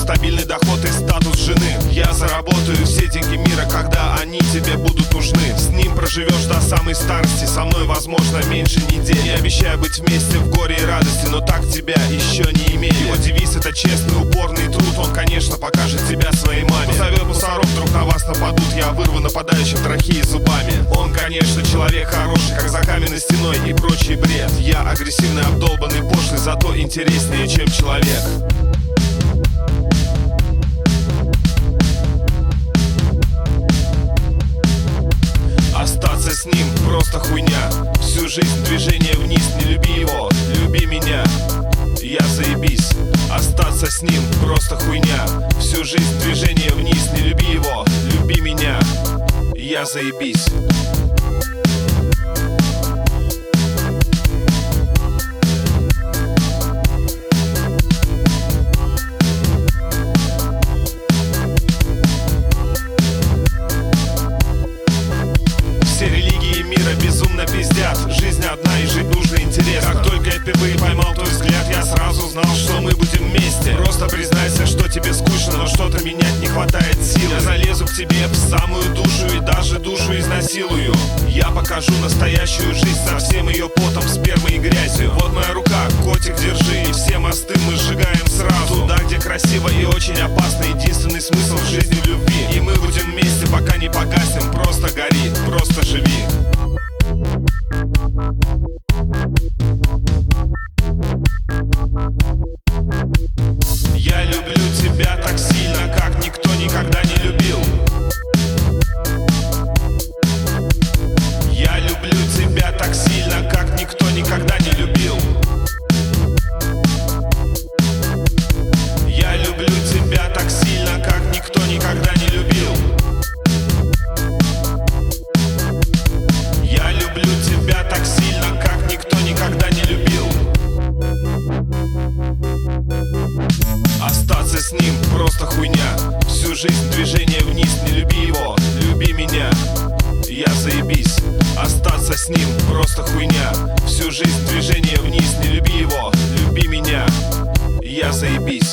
стабильный доход и статус жены. Я заработаю все деньги мира, когда они тебе будут нужны. С ним проживешь до самой старости, со мной, возможно, меньше недели. Не обещаю быть вместе в горе и радости, но так тебя еще не имели. Его девиз — это честный, упорный труд. Он, конечно, покажет тебя своей маме. Позовет мусоров, вдруг на вас нападут. Я вырву нападающим трахеи зубами. Он, конечно, человек хороший, как за каменной стеной и прочий бред. Я агрессивный, обдолбанный, пошлый, зато интереснее, чем человек. Остаться с ним просто хуйня. Всю жизнь движение вниз, не люби его, люби меня. Я заебись. Остаться с ним просто хуйня. Всю жизнь движение вниз, не люби его, люби меня. Я заебись. Все религии мира безумно пиздят. Жизнь одна и жить нужно интересно. Как только я впервые поймал твой взгляд, я сразу знал, что мы будем вместе. Просто признайся, что тебе скучно, но что-то менять не хватает сил. Я залезу к тебе в самую душу и даже душу изнасилую. Я покажу настоящую жизнь со всем ее потом, спермой и грязью. Вот моя рука, котик, держи, и все мосты мы сжигаем сразу. Туда, где красиво и очень опасно, единственный смысл в жизни в любви. И мы будем вместе, пока не погаснем. Просто гори, просто живи. Я люблю тебя так сильно, как никто никогда не любил. Я люблю тебя так сильно, как никто никогда не любил. Я люблю тебя так сильно, как никто никогда не любил. Я люблю тебя так сильно, как никто никогда не любил. Остаться с ним просто хуйня. Всю жизнь движение вниз, не люби его, люби меня. Я заебись. Остаться с ним просто хуйня. Всю жизнь движение вниз, не люби его, люби меня. Я заебись.